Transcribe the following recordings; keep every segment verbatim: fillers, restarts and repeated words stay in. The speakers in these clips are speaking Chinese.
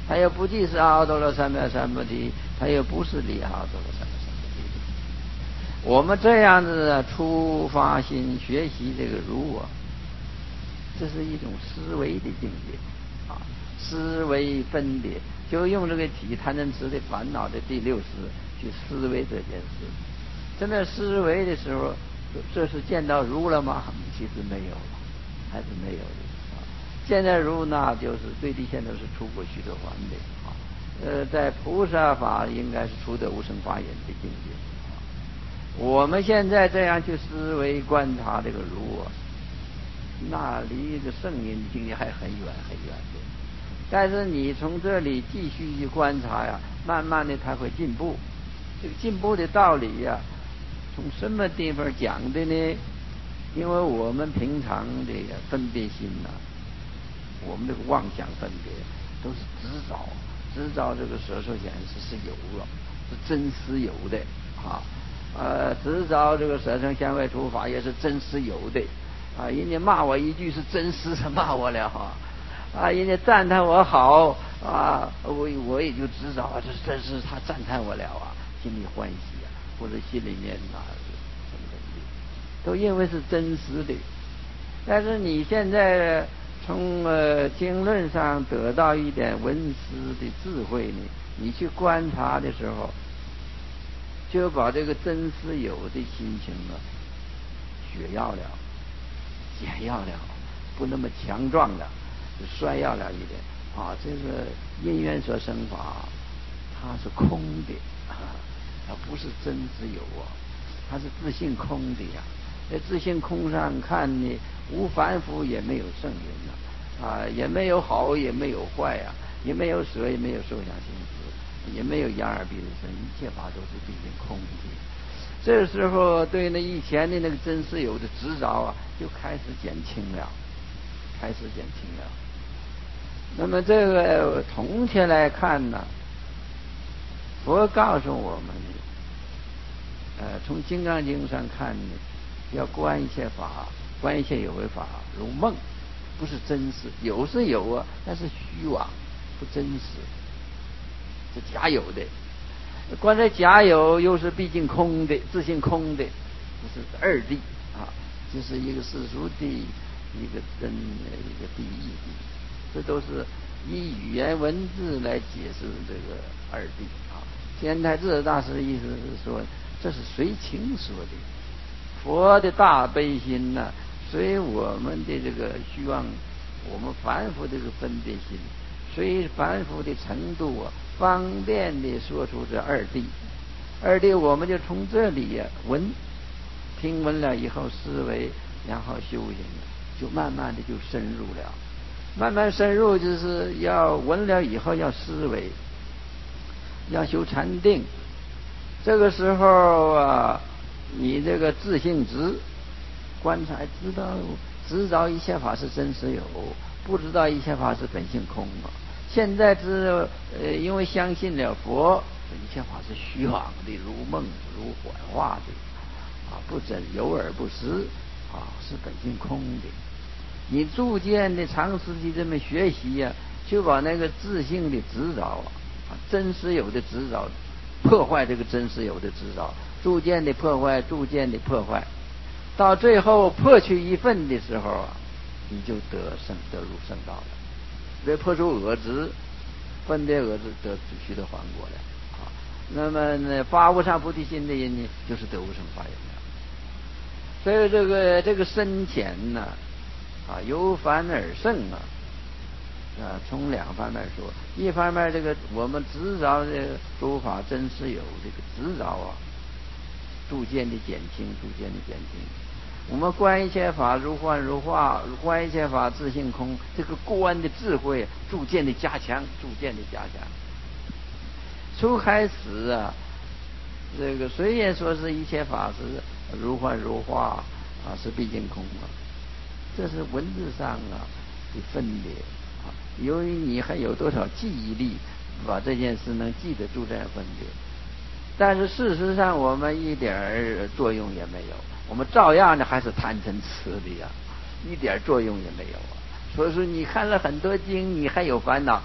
它又不即是阿多罗三藐三菩提，它又不是离阿多罗三藐三菩提。我们这样子出发心学习这个如我，这是一种思维的境界啊，思维分别，就用这个体贪嗔痴的烦恼的第六识去思维这件事。真的思维的时候，这是见到如了吗？其实没有了，还是没有的啊。见到如那就是最低限度是出过须陀洹的啊。呃，在菩萨法应该是出得无生法忍的境界啊。我们现在这样去思维观察这个如我，那离这圣人的境界还很远很远的。但是你从这里继续去观察呀，慢慢的它会进步。这个进步的道理呀，从什么地方讲的呢？因为我们平常这个分别心呐、啊，我们这个妄想分别都是执着，执着这个舌头显示是有了，是真实有的啊。呃，执着这个舌身香味触法也是真实有的啊。人家骂我一句是真实的骂我了哈。啊，人家赞叹我好啊，我我也就知道啊，这这是他赞叹我了啊，心里欢喜啊，或者心里面啊什么东西，都因为是真实的。但是你现在从呃经论上得到一点文思的智慧呢，你去观察的时候，就把这个真实有的心情啊，血要了，减要了，不那么强壮的。衰要了一点啊，这个因缘所生法，它是空的啊，它不是真之有啊，它是自性空的呀。在自性空上看呢，无凡夫也没有圣人呐，啊，也没有好也没有坏呀，也没有舍也没有受想行识，也没有眼耳鼻舌身，一切法都是毕竟空的。这个时候对那以前的那个真实有的执着啊，就开始减轻了，开始减轻了。那么这个总体来看呢，佛告诉我们，呃，从《金刚经》上看呢，要观一切法，观一切有为法如梦，不是真实，有是有啊，但是虚妄，不真实，是假有的。观这假有，又是毕竟空的，自性空的，这是二谛啊，这是一个世俗谛，一个真，一个谛义谛。这都是以语言文字来解释这个二谛啊。天台智大师的意思是说，这是随情说的。佛的大悲心呢、啊，随我们的这个虚妄，我们凡夫这个分别心，随凡夫的程度啊，方便的说出这二谛。二谛我们就从这里呀、啊、闻，听闻了以后思维，然后修行，就慢慢的就深入了。慢慢深入，就是要闻了以后要思维，要修禅定。这个时候啊，你这个自性执观察，知道知道一切法是真实有，不知道一切法是本性空啊。现在知呃，因为相信了佛，一切法是虚妄的，如梦如幻化的啊，不真有而不实啊，是本性空的。你逐渐的长时期这么学习呀、啊，就把那个自性的执着啊，真实有的执着，破坏这个真实有的执着，逐渐的破坏，逐渐的破坏，到最后破去一份的时候啊，你就得圣得入圣道了。别破除我执，分别我执，得须得还果了啊。那么呢，发无上菩提心的人呢，就是得无生法忍了。所以这个这个深浅呢、啊。啊，由凡而圣啊！啊，从两方面说，一方面这个我们执着这个诸法真实有这个执着啊，逐渐的减轻，逐渐的减轻。我们观一切法如幻如化，观一切法自性空，这个观的智慧逐渐的加强，逐渐的加强。初开始啊，这个虽然说是一切法是如幻如化啊，是毕竟空啊。这是文字上啊的分别啊，由于你还有多少记忆力，把这件事能记得住这样分别，但是事实上我们一点作用也没有，我们照样的还是贪嗔痴的呀，一点作用也没有啊。所以说你看了很多经，你还有烦恼，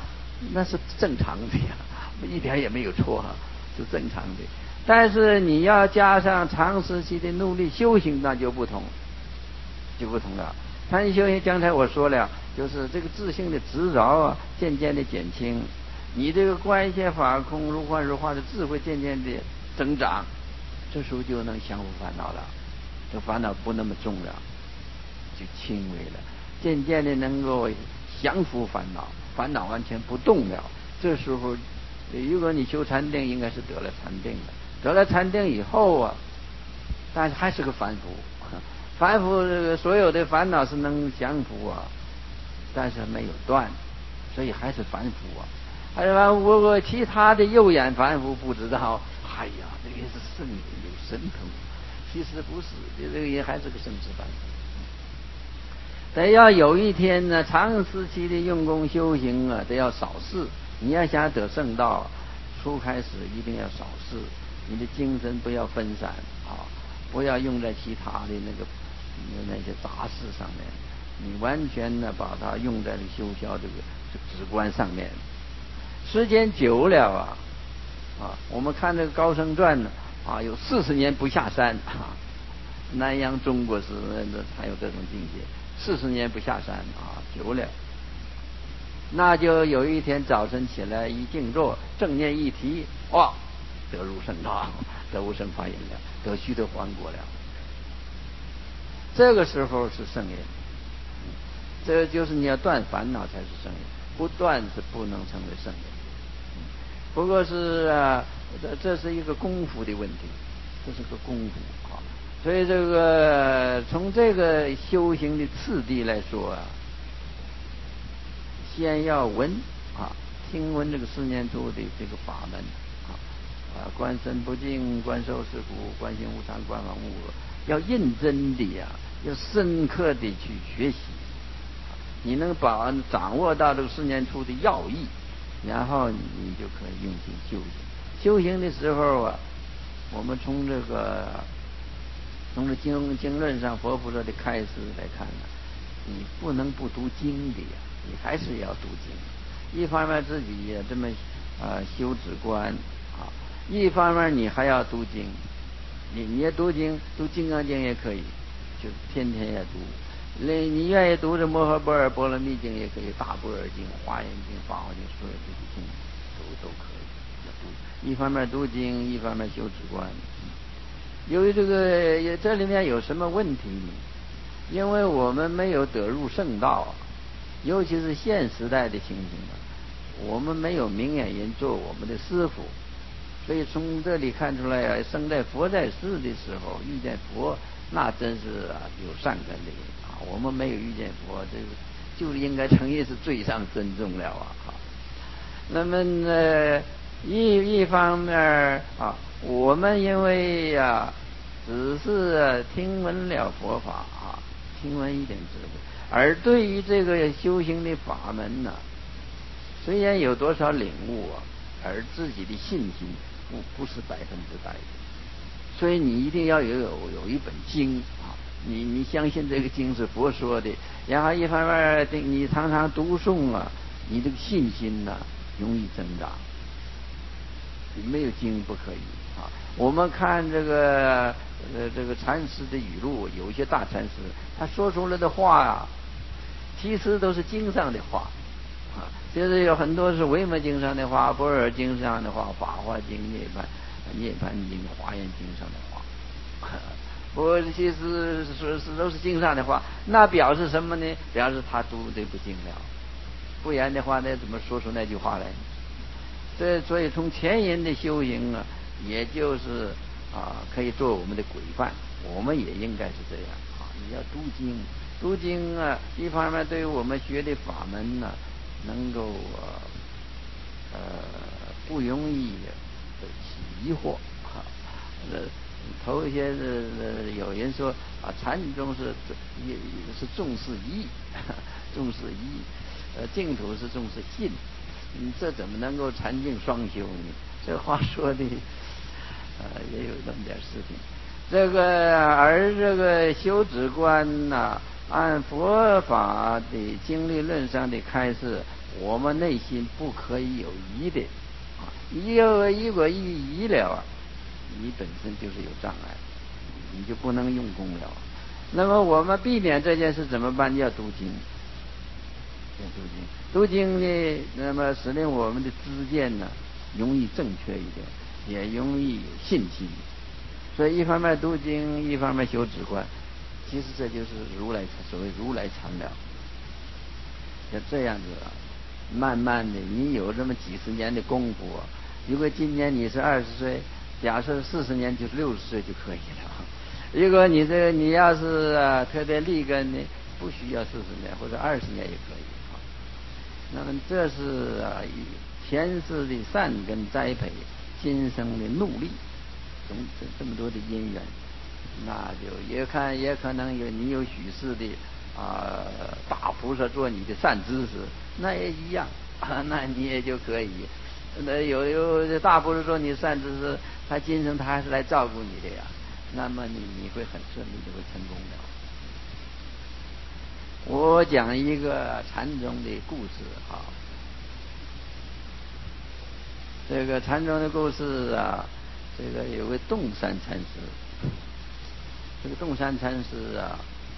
那是正常的呀，一点也没有错啊，是正常的。但是你要加上长时期的努力修行，那就不同，就不同了。禅修行，刚才我说了，就是这个自性的执着啊，渐渐的减轻，你这个观现法空如幻如化的智慧渐渐的增长，这时候就能降伏烦恼了，这烦恼不那么重了，就轻微了，渐渐的能够降服烦恼，烦恼完全不动了。这时候，如果你修禅定，应该是得了禅定了。得了禅定以后啊，但是还是个凡夫，凡夫这个所有的烦恼是能降服啊，但是没有断，所以还是凡夫啊。还是凡夫，不过其他的右眼凡夫不知道，哎呀，这个是圣人有神通，其实不是，这个也还是个生死凡夫。得要有一天呢，长时期的用功修行啊，得要少事。你要想得圣道，初开始一定要少事，你的精神不要分散啊，不要用在其他的那个那些杂事上面，你完全呢把它用在修销这个止观上面。时间久了啊，啊，我们看这个高僧传呢，啊，有四十年不下山啊，南洋中国时还有这种境界，四十年不下山啊，久了。那就有一天早晨起来一静坐，正念一提，哇，得入圣道，得无生法忍了，得须得还果了。这个时候是圣人，这就是你要断烦恼才是圣人，不断是不能成为圣人。不过是啊，这这是一个功夫的问题，这是个功夫啊。所以这个从这个修行的次第来说啊，先要闻啊，听闻这个四念处的这个法门啊，啊，观身不净，观受是苦，观行无常，观往无我，要认真的呀、啊，要深刻的去学习。你能把掌握到这个四念处的要义，然后你就可以用心修行。修行的时候啊，我们从这个从这经经论上佛菩萨的开示来看呢，你不能不读经的呀，你还是要读经。一方面自己也这么啊、呃、修止观啊，一方面你还要读经。你你也读经，读金刚经也可以，就天天也读。你你愿意读这摩诃般若波罗蜜经也可以，大般若经、华严经、法华经、所有这些经都都可以读。一方面读经，一方面修止观。由于这个这里面有什么问题呢？因为我们没有得入圣道，尤其是现时代的情形啊，我们没有明眼人做我们的师傅，所以从这里看出来啊，生在佛在世的时候遇见佛，那真是啊有善根的人啊。我们没有遇见佛，这个就应该称也是罪上增重了啊。那么呢，一一方面啊，我们因为呀、啊，只是听闻了佛法啊，听闻一点智慧，而对于这个修行的法门呢、啊，虽然有多少领悟啊，而自己的信心不不是百分之百的。所以你一定要有有有一本经啊，你你相信这个经是佛说的，然后一方面你常常读诵啊，你这个信心呢、啊、容易增长。没有经不可以啊。我们看这个呃这个禅师的语录，有一些大禅师他说出来的话啊，其实都是经上的话啊，就是有很多是维摩经上的话、般若经上的话、法华经、涅槃涅槃经、华严经上的话。不过其实是是都是经上的话，那表示什么呢？表示他读的不精了，不然的话那怎么说出那句话来？这所以从前人的修行啊，也就是啊可以做我们的规范，我们也应该是这样啊。你要读经，读经啊，一方面对于我们学的法门呢、啊，能够啊呃不容易起疑惑啊。呃，头一些是有人说啊，禅宗是也是重视义，重视义，呃，净土是重视信。你这怎么能够禅净双修呢？这话说的，呃，也有那么点事情。这个而这个修止观呐、啊，按佛法的经历论上的开示， 我们内心不可以有疑的啊，一有一个疑疑了啊，你本身就是有障碍，你就不能用功了。那么我们避免这件事怎么办？要读经，要读经。读经呢，那么使令我们的知见呢容易正确一点，也容易有信心。所以一方面读经，一方面修止观，其实这就是如来所谓如来禅了。就这样子啊，慢慢的，你有这么几十年的功夫啊，如果今年你是二十岁，假设四十年就是六十岁就可以了。如果你这个你要是啊特别立根呢，不需要四十年或者二十年也可以啊。那么这是啊前世的善根栽培，今生的努力，总这这么多的因缘，那就也看也可能有你有许氏的啊大菩萨做你的善知识，那也一样啊，那你也就可以。那有有大菩萨做你善知识，他今生他还是来照顾你的呀。那么你你会很顺利就会成功的。我讲一个禅宗的故事啊，这个禅宗的故事啊，这个有位洞山禅师，这个洞山禅师啊，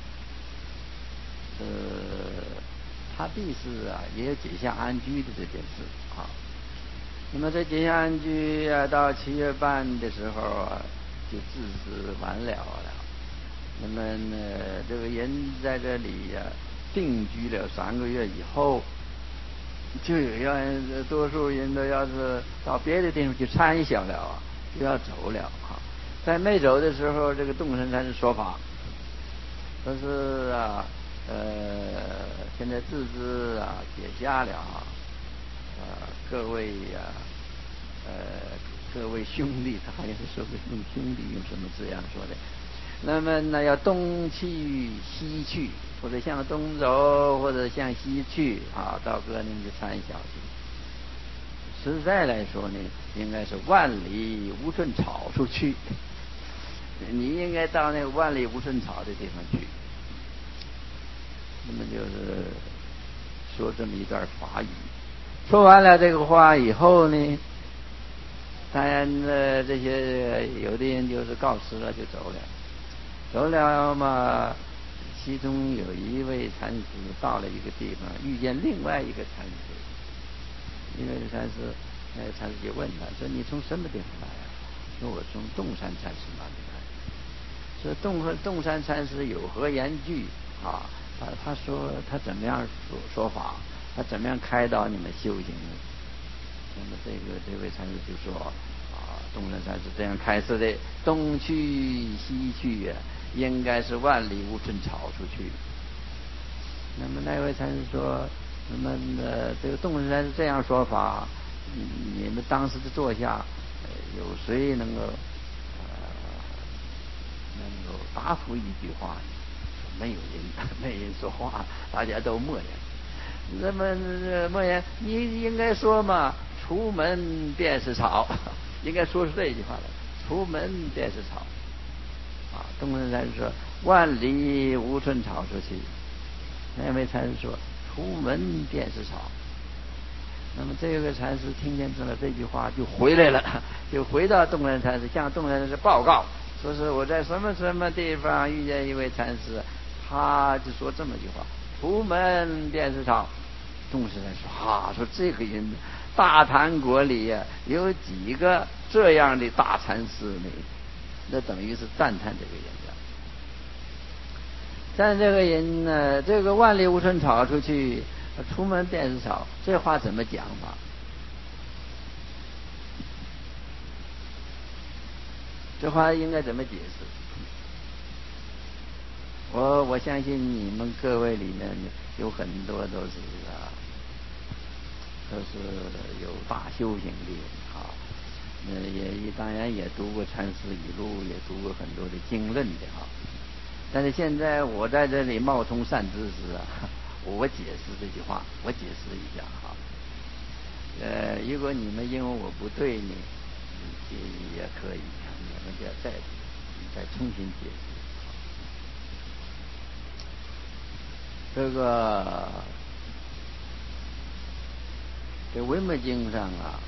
呃，他必是啊也有解下安居的这件事啊。那么这解下安居啊，到七月半的时候啊，就自知完了了。那么呢，这个人在这里呀、啊、定居了三个月以后，就有人多数人都要是到别的地方去参小了啊，就要走了啊。在没走的时候，这个洞山禅师说法，说是啊，呃，现在自知啊解下了啊，呃，各位呀、啊。呃，各位兄弟，他好像是说个用兄弟用什么字样说的？那么呢，要东去西去，或者向东走，或者向西去啊，到各地去参小去。实在来说呢，应该是万里无寸草处去。你应该到那个万里无寸草的地方去。那么就是说这么一段法语。说完了这个话以后呢，当然呢，这些有的人就是告辞了就走了，走了嘛，其中有一位禅师到了一个地方，遇见另外一个禅师，另外一个禅师，那个禅师就问他说：“你从什么地方来啊？”说：“我从洞山禅师那里来。”说洞和洞山禅师有何言句啊？啊，他说他怎么样说说法？他怎么样开导你们修行呢？那么这个这位禅师就说啊，洞山禅师这样开示的：东去西去呀、啊，应该是万里无寸草出去。那么那位禅师说：那么呃，这个洞山禅师这样说法，你们当时的座下、呃、有谁能够呃能够答复一句话呢？没有人，没人说话，大家都默然。那么默然，你应该说嘛，出门便是草，应该说出这句话来。出门便是草，啊，洞山禅师说万里无寸草出去，那位禅师说出门便是草。那么这个禅师听见了这句话就回来了，就回到洞山禅师，向洞山禅师报告，说是我在什么什么地方遇见一位禅师，他就说这么句话：出门便是草。洞山禅师说啊，说这个人大唐国里呀、啊、有几个这样的大禅师呢？那等于是赞叹这个人的。但这个人呢，这个万里无寸草出去，出门便是草，这话怎么讲法？这话应该怎么解释？我我相信你们各位里面有很多都是啊，都是有大修行的啊，那也当然也读过禅师语录，也读过很多的经论的啊。但是现在我在这里冒充善知识啊，我解释这句话，我解释一下哈。呃，如果你们认为我不对呢，也也可以，你们就再再重新解释。这个这维摩经上啊，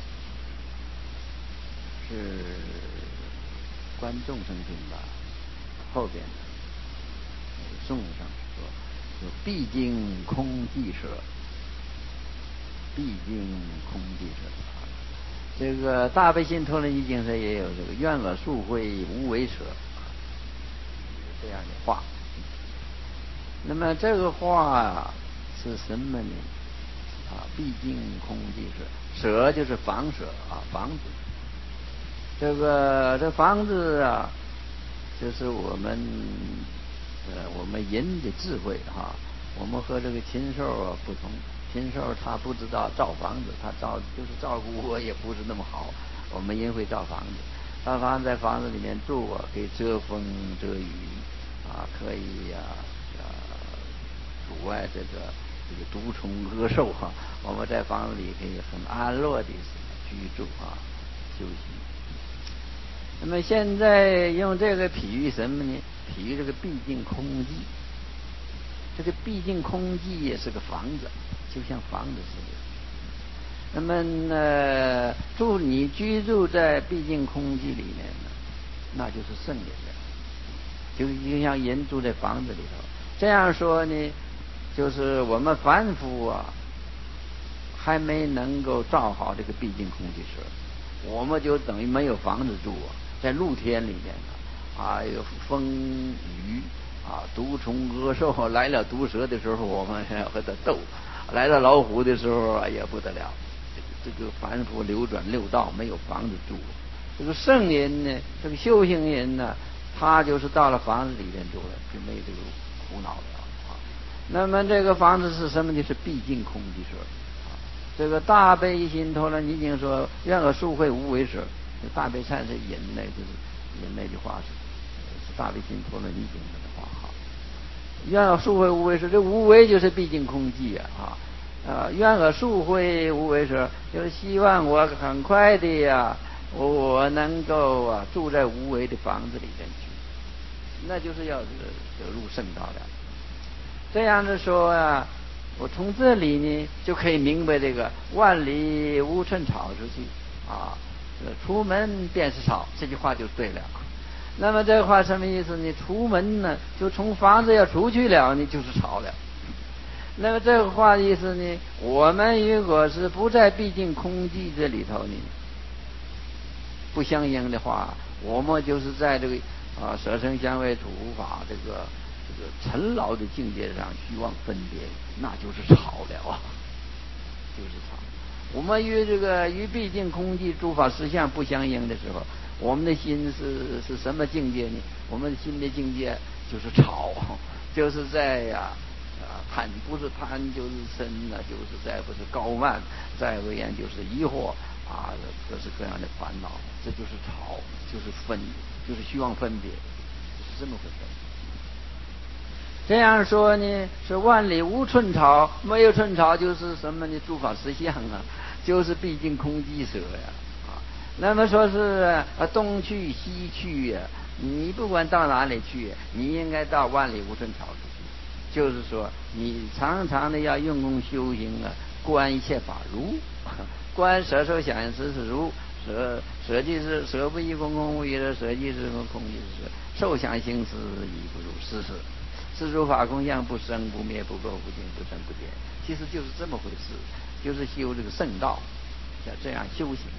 是观众生经吧，后边颂上说，就毕竟空寂舍，毕竟空寂舍。这个大悲心陀罗尼经上也有这个愿我速会无为舍这样的话。那么这个话是什么呢？啊，毕竟空寂舍，舍就是房舍啊，房子。这个这房子啊，就是我们呃我们人的智慧哈、啊，我们和这个禽兽啊不同。禽兽他不知道造房子，他造就是照顾我也不是那么好。我们人会造房子，造房子在房子里面住啊，可以遮风遮雨啊，可以呀啊阻碍这个这个毒虫恶兽哈、啊。我们在房子里可以很安乐的居住啊，休息。那么现在用这个比喻什么呢？比喻这个毕竟空寂。这个毕竟空寂也是个房子，就像房子似的。那么呢，住你居住在毕竟空寂里面呢，那就是圣人了。就就像人住在房子里头。这样说呢，就是我们凡夫啊，还没能够造好这个毕竟空寂舍，我们就等于没有房子住啊，在露天里面呢，啊，有风雨。啊，毒虫恶兽来了，毒蛇的时候我们还要和它斗；来了老虎的时候啊，也不得了。这个凡夫流转六道，没有房子住。这个圣人呢，这个修行人呢，他就是到了房子里面住了，就没有这个苦恼了啊。那么这个房子是什么呢？是毕竟空寂舍。啊，这个大悲心陀罗尼经说，愿我速会无为舍。大悲忏是引来，就是引来的话是。大悲心陀罗尼经的话哈，愿我速会无为舍，这无为就是毕竟空寂啊啊！愿我速会无为舍，就是希望我很快的呀，我我能够啊住在无为的房子里边去，那就是要得入圣道了。这样子说啊，我从这里呢就可以明白这个万里无寸草出去啊，出门便是草，这句话就对了。那么这话什么意思呢？出门呢，就从房子要出去了，你就是草了。那么这个话的意思呢？我们如果是不在毕竟空寂这里头呢，不相应的话，我们就是在这个啊舍身香味触法这个这个尘劳的境界上虚妄分别，那就是草了啊，就是草。我们与这个与毕竟空寂诸法实相不相应的时候，我们的心是是什么境界呢？我们的心的境界就是草，就是在呀啊贪，不是贪就是嗔啊，就是再不是高慢，再不言就是疑惑啊，各式各样的烦恼，这就是草，就是分，就是虚妄分别，就是这么回事。这样说呢，是万里无寸草，没有寸草就是什么呢？诸法实相啊，就是毕竟空寂舍呀啊。那么说是啊东去西去呀，你不管到哪里去，你应该到万里无寸草出去。就是说，你常常的要用功修行啊，观一切法如，观舍受想行识是如，舍舍即是舍不异空，空无一者，舍即是空，空即是舍，受想行识亦不如是是。是诸法空相，不生不灭，不垢不净，不增不减。其实就是这么回事，就是修这个圣道，要这样修行，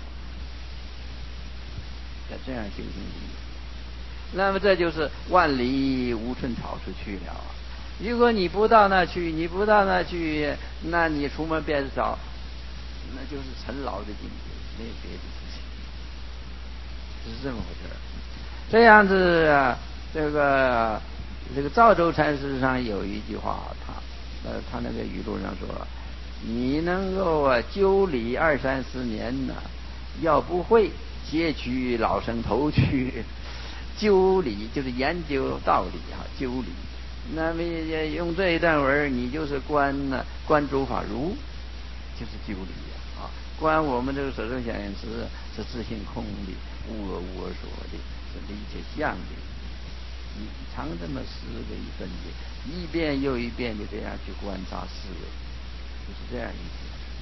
要这样修行。那么这就是万里无寸草出去了。如果你不到那去，你不到那去，那你出门便是草，那就是尘劳的境界，没有别的事情，是这么回事。这样子啊，这个。这个赵州禅师上有一句话，他呃他那个语录上说，你能够啊究理二三十年呢，要不会截取老生头去。究理就是研究道理啊，究理。那么用这一段文，你就是观呢观诸法如，就是究理啊。观我们这个舍受想行识是自性空的，无我无我所的，是一切相的。你常这么思维分别，一遍又一遍的这样去观察思维，就是这样一思。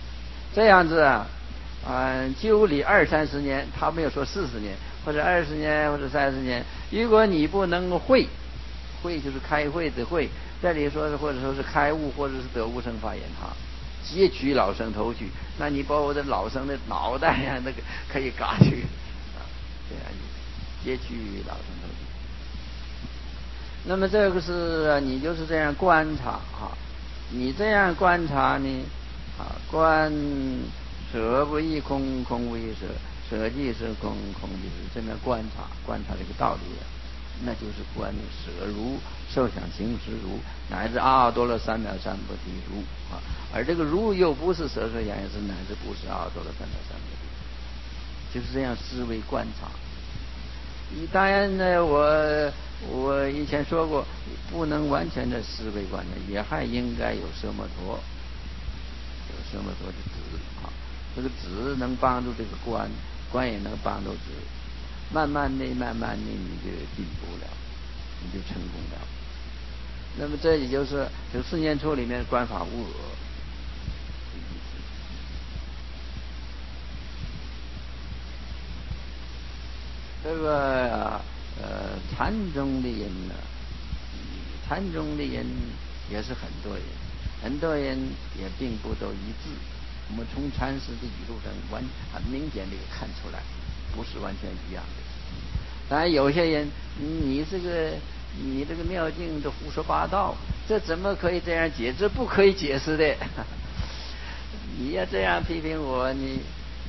这样子啊，嗯，修理二三十年，他没有说四十年或者二十年或者三十年。如果你不能会，会就是开会的会，这里说是或者说是开悟或者是得无生法眼哈，截取老生头绪，那你把我的老生的脑袋呀、啊，那个可以嘎去啊，这样截取老生头绪。那么这个是你就是这样观察啊，你这样观察呢啊，观舍不异空，空不异舍，舍即是空，空即是这么观察观察这个道理啊，那就是观舍如、受想行识如，乃至阿耨多罗三藐三菩提如啊。而这个如又不是舍舍言是，乃至不是阿耨多罗三藐三菩提，就是这样思维观察。当然呢，我我以前说过，不能完全的思维观察，也还应该有奢摩陀，有奢摩陀的止啊。这个止能帮助这个观，观也能帮助止。慢慢的、慢慢的，你就进步了，你就成功了。那么这也就是这四念处里面观法无我。这个呃禅宗的人呢，禅宗的人也是很多人，很多人也并不都一致。我们从禅师的语录上完很明显的看出来，不是完全一样的。当然有些人，你这个你这个妙境都胡说八道，这怎么可以这样解？这不可以解释的。你要这样批评我，你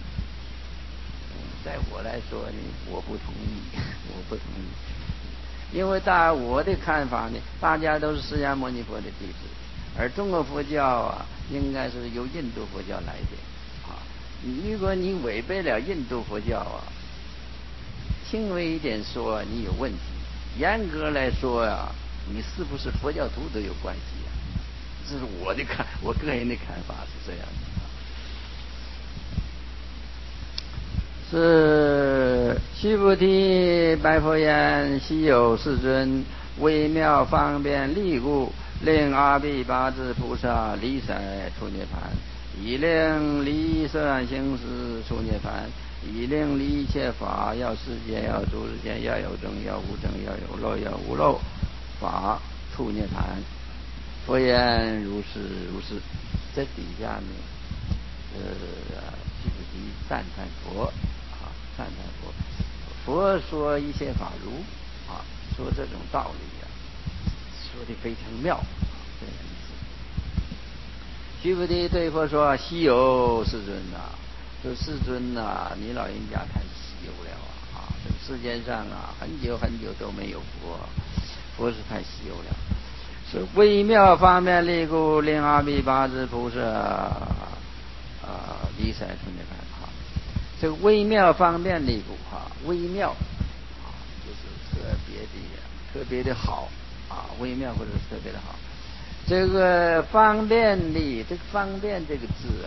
在我来说呢，我不同意，我不同意。因为大我的看法呢，大家都是释迦牟尼佛的弟子，而中国佛教啊，应该是由印度佛教来的啊。如果你违背了印度佛教啊，轻微一点说你有问题，严格来说啊，你是不是佛教徒都有关系啊。这是我的看，我个人的看法是这样的。是须菩提白佛言：昔有世尊微妙方便力故，令阿毗跋致菩萨离塞出涅盘，以令离色行识出涅盘，以令离一切法，要世间，要诸世间，要有正，要无正，要有漏，要无漏法出涅盘。佛言：如是如是。这底下呢，呃，须菩提赞叹佛。赞叹佛，佛说一切法如啊，说这种道理啊，说的非常妙，这样意思。须菩提对佛说：“稀有世尊啊，说世尊啊，你老人家太稀有了啊！这个世界上啊，很久很久都没有佛，佛是太稀有了。是微妙方便力故，令阿毗跋致菩萨啊离塞出涅盘。”这个微妙方便力故哈，微妙啊，就是特别的特别的好啊，微妙或者是特别的好。这个方便力，这个方便这个字啊，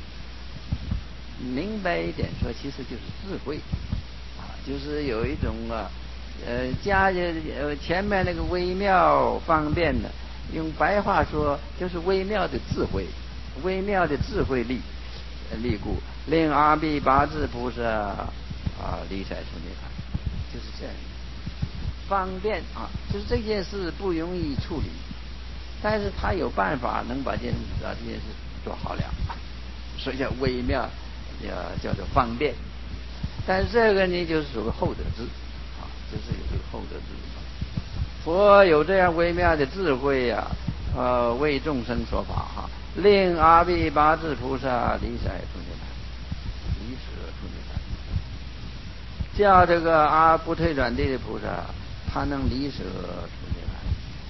明白一点说，其实就是智慧啊，就是有一种啊，呃，加呃前面那个微妙方便的，用白话说就是微妙的智慧，微妙的智慧力。力故，令阿毗跋致菩萨啊离塞出涅盘，就是这样。方便啊，就是这件事不容易处理，但是他有办法能把这件把这件事做好了，所以叫微妙，叫叫做方便。但是这个呢，就是属于后得智啊，就是有这个后得智。佛有这样微妙的智慧呀、啊，呃，为众生说法哈。令阿毗跋致菩萨离塞出涅盘，离舍出涅盘，叫这个阿不退转地的菩萨，他能离舍出涅盘。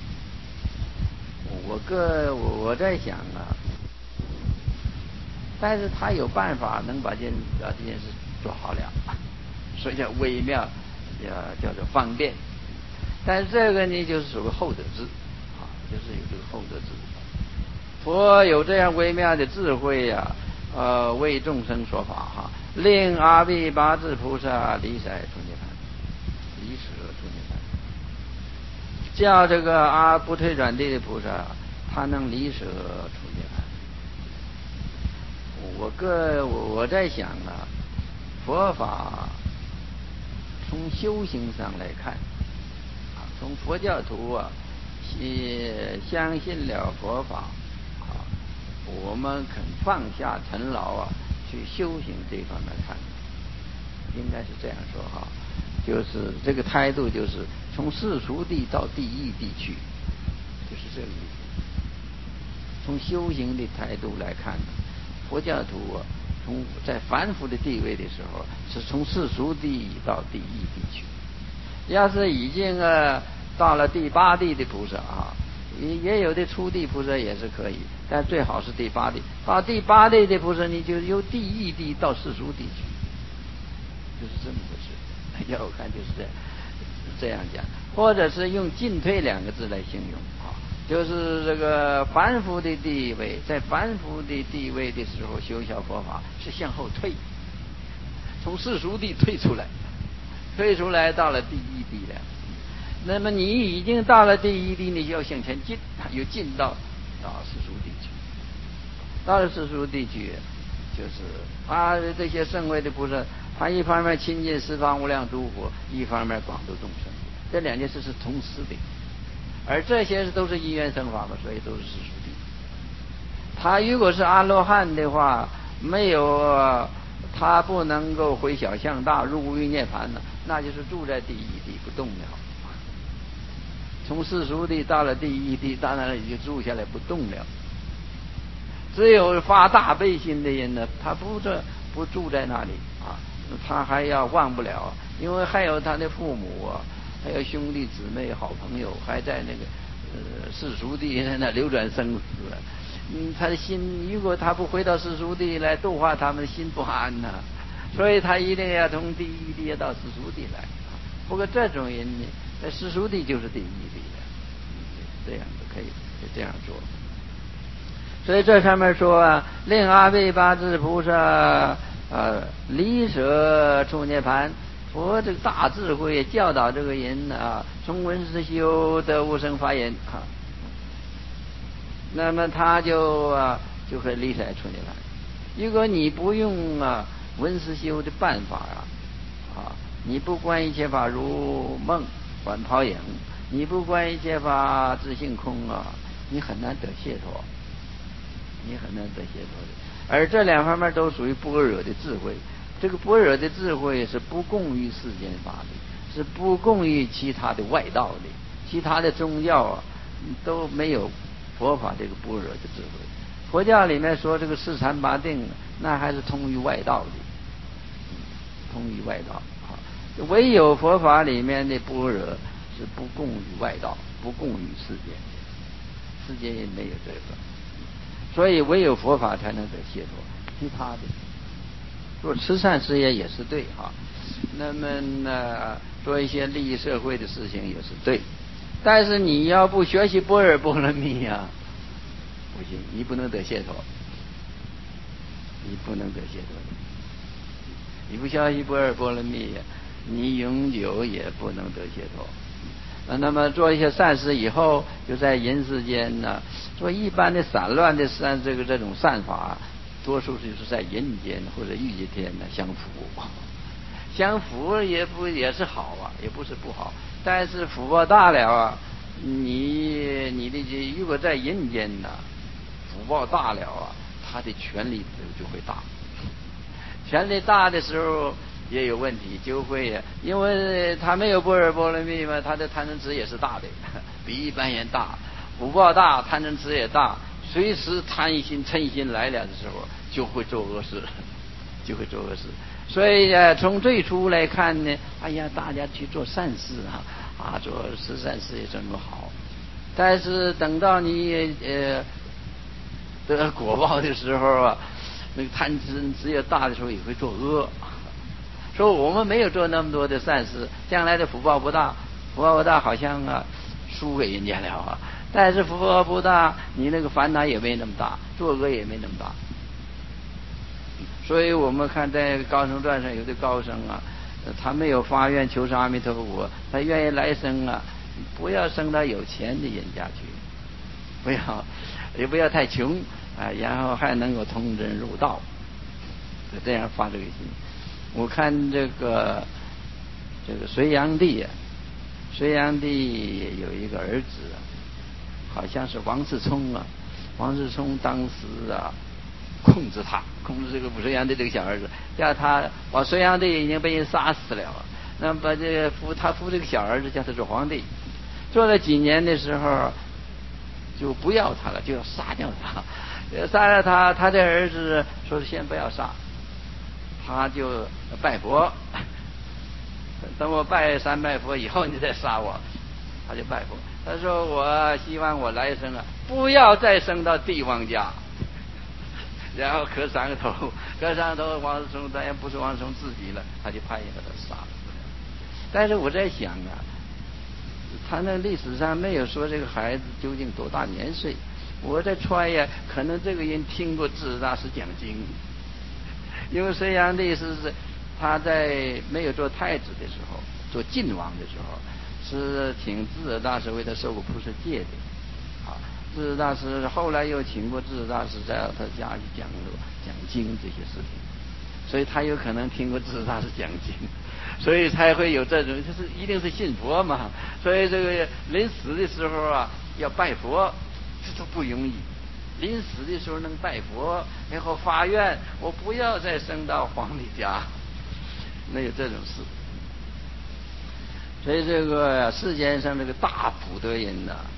我个我我在想啊，但是他有办法能把这件把这件事做好了，所以叫微妙，叫叫做方便。但是这个呢，就是属于后得智啊，就是有这个后得智。佛有这样微妙的智慧呀、啊，呃，为众生说法哈，令阿毗跋致菩萨离塞出涅盘，离舍出涅盘，叫这个阿不退转地的菩萨，他能离舍出涅盘。 我个我在想啊，佛法从修行上来看啊，从佛教徒啊，是相信了佛法啊，我们肯放下尘劳啊，去修行这方面看，应该是这样说哈，就是这个态度，就是从世俗地到地狱地去，就是这个意思。从修行的态度来看，佛教徒啊，从在凡夫的地位的时候，是从世俗地到地狱地去。要是已经啊到了第八地的菩萨啊，也也有的初地菩萨也是可以，但最好是第八地。到第八地的菩萨，你就由地狱地到世俗地去，就是这么回事。要我看就是这样这样讲，或者是用进退两个字来形容啊。就是这个凡夫的地位，在凡夫的地位的时候修小佛法是向后退，从世俗地退出来，退出来到了第一地了。那么你已经到了第一地，你就要向前进，又进到到世俗地去。到了世俗地去，就是他这些圣位的菩萨，他一方面亲近十方无量诸佛，一方面广度众生，这两件事是同时的。而这些都是因缘生法嘛，所以都是世俗地。他如果是阿罗汉的话，没有他不能够回小向大入无余涅槃呢，那就是住在第一地不动了。从世俗地到了第一地，当然也就住下来不动了。只有发大悲心的人呢，他不这不住在那里啊，他还要忘不了，因为还有他的父母啊。还有兄弟姊妹、好朋友，还在那个呃世俗地那流转生死，嗯，他的心如果他不回到世俗地来度化他们，心不安呐、啊，所以他一定要从第一地到世俗地来。不过这种人呢，在世俗地就是第一地的，这样子可以就这样做。所以这上面说啊，令阿惟巴智菩萨呃离舍出涅槃。佛这个大智慧教导这个人啊，从闻思修得无生法眼啊，那么他就啊就会离舍出涅槃。如果你不用啊闻思修的办法啊啊，你不观一切法如梦幻泡影，你不观一切法自性空啊，你很难得解脱，你很难得解脱的。而这两方面都属于般若的智慧。这个般若的智慧是不共于世间法的，是不共于其他的外道的，其他的宗教啊都没有佛法这个般若的智慧。佛教里面说这个四禅八定，那还是通于外道的，通于外道啊。唯有佛法里面的般若是不共于外道，不共于世间的，世间也没有这个，所以唯有佛法才能得解脱，其他的。做慈善事业也是对哈，那么呢，做一些利益社会的事情也是对，但是你要不学习般若波罗蜜呀，不行，你不能得解脱，你不能得解脱，你不学习般若波罗蜜呀，你永久也不能得解脱。那么做一些善事以后，就在人世间呢，做一般的散乱的善，这个这种善法。多数就是在人间或者欲界天呢相辅，相辅也不也是好啊，也不是不好，但是福报大了啊，你你的如果在人间呢，福报大了啊，他的权力就会大，权力大的时候也有问题，就会因为他没有般若波罗蜜嘛，他的贪嗔痴也是大的，比一般人大，福报大，贪嗔痴也大。随时贪心嗔心来了的时候，就会做恶事，就会做恶事。所以呢，从最初来看呢，哎呀，大家去做善事啊，啊，做慈善事业这么好。但是等到你呃得果报的时候啊，那个贪嗔痴也大的时候，也会作恶。说我们没有做那么多的善事，将来的福报不大，福报不大，好像啊输给人家了啊。但是福报不大，你那个烦恼也没那么大，作恶也没那么大。所以我们看在高僧传上有的高僧啊，他没有发愿求上阿弥陀佛，他愿意来生啊，不要生到有钱的人家去，不要也不要太穷啊，然后还能够通真入道这样发这个心。我看这个这个隋炀帝啊，隋炀帝有一个儿子啊，好像是王世充啊，王世充当时啊控制他，控制这个隋炀帝这个小儿子，叫他，把隋炀帝已经被人杀死了，那么把这个扶他扶这个小儿子叫他做皇帝，做了几年的时候就不要他了，就要杀掉他，杀了他，他的儿子说先不要杀，他就拜佛，等我拜三拜佛以后你再杀我，他就拜佛。他说我希望我来生啊不要再生到帝王家，然后磕三个头，磕三个头，王世充当然不是王世充自己了，他就派人把他杀了。但是我在想啊，他那历史上没有说这个孩子究竟多大年岁，我在揣呀，可能这个人听过智大师讲经，因为隋炀帝是是他在没有做太子的时候，做晋王的时候，是请智大师为他受过菩萨戒的，啊，智大师后来又请过智大师在他家去讲讲经这些事情，所以他有可能听过智大师讲经，所以才会有这种，就是一定是信佛嘛，所以这个临死的时候啊要拜佛，这都不容易。临死的时候能拜佛，然后发愿，我不要再生到皇帝家，没有这种事。所以这个世间上这个大普德人呐、啊，